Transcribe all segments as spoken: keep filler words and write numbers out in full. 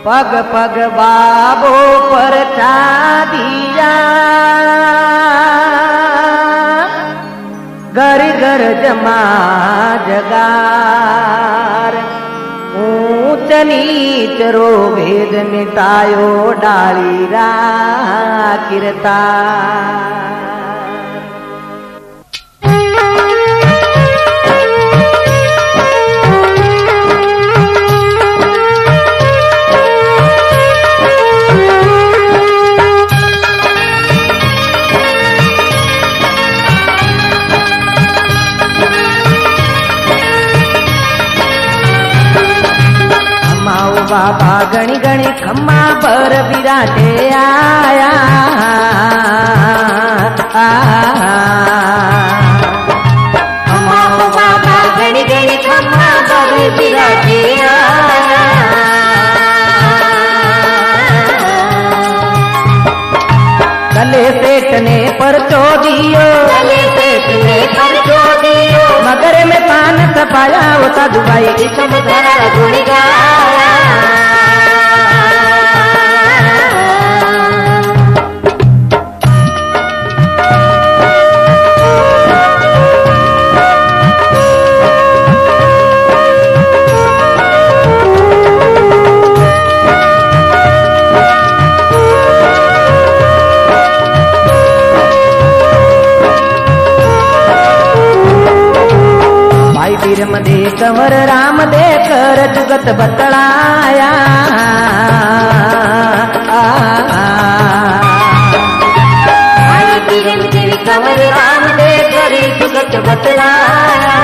पग पग बाबो पर दिया घर घर जमा जगार ऊंच नीच रो भेद मिटायो डाली रा किरता बाबा गणी गणी खम्मा पर विराटे आया खम्मा बाबा गणी गणी खम्मा पर विराटे आया गले सेठ ने परचो दियो गले सेठ ने परचो दियो मगर में पान सपाया वो साधु भाई किस्म धरा गुण गाया मदे कंवर राम दे कर जुगत बतलाया कंवर राम दे कर जुगत बतलाया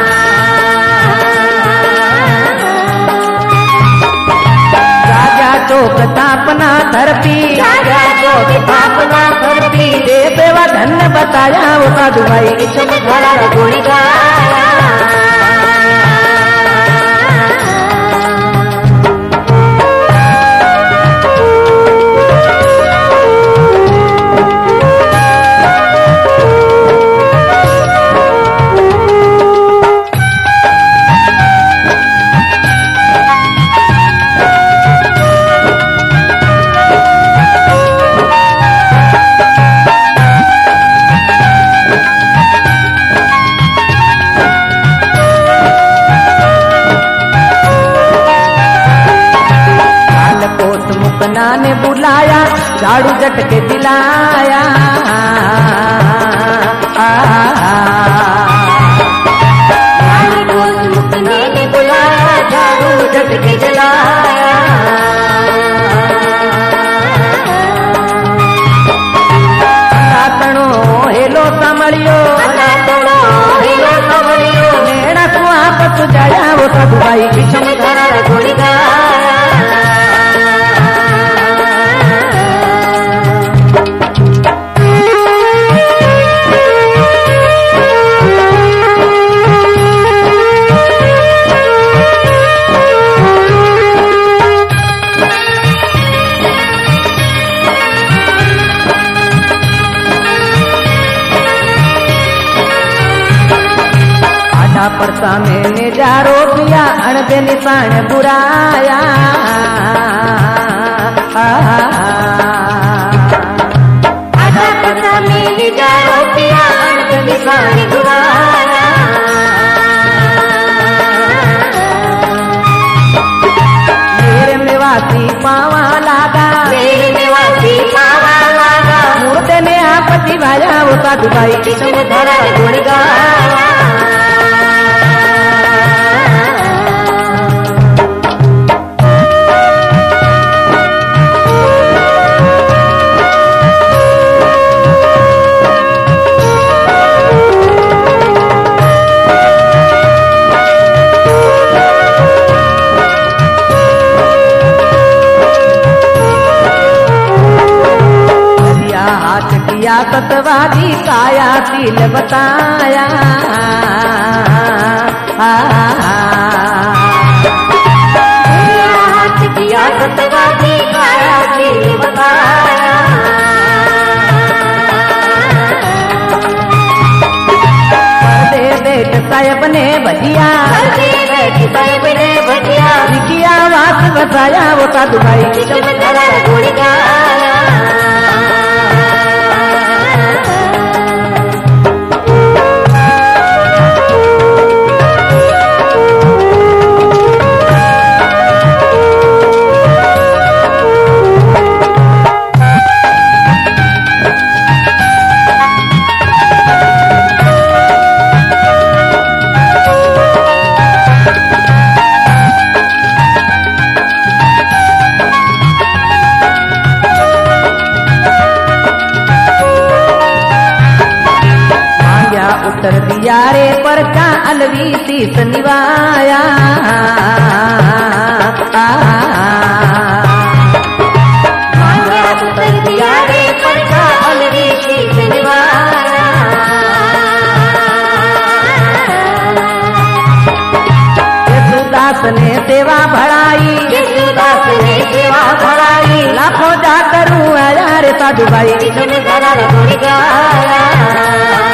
राजा चौक तापना धरती राजा चौक तापना धरती दे बेवा धन बताया वो साधु भाई किस्म धरा गुण गाया ने बुलाया झाड़ू झटके दिलाया मुकने ने बुलाया झाड़ू झटके दिलाया सातणो हेलो संभलियो सातणो हेलो संभलियो नेड़ा तू आप जाया वो साधु भाई किस्म धरा गुण गाया परसा मैंने जारो किया अणबे निशान बुराया आधा परसा मैंने जारो किया अणबे निशान बुराया मेरे में वासी पावा लागा मेरे में वासी पावा लागा मुर्दे ने आपत्ति भाया वो साधु भाई किस्म धरा गुण गाया सतवादी काया शील बताया हाथ किया सतवादी काया शील बताया पर्दे बेट साहब ने भजिया पर्दे बेट साहब ने भजिया किया वास बसाया वो साधु भाई विषम धरा गुण गाया। उत्तर दिया रे पर का अलवी तीस निवाया। उत्तर दिया रे पर का अलवी तीस निवाया। यशुदास ने सेवा बढ़ाई यशुदास ने सेवा बढ़ाई। लाखों जा करूँ आया रे साधु भाई विषम धरा गुण गाया।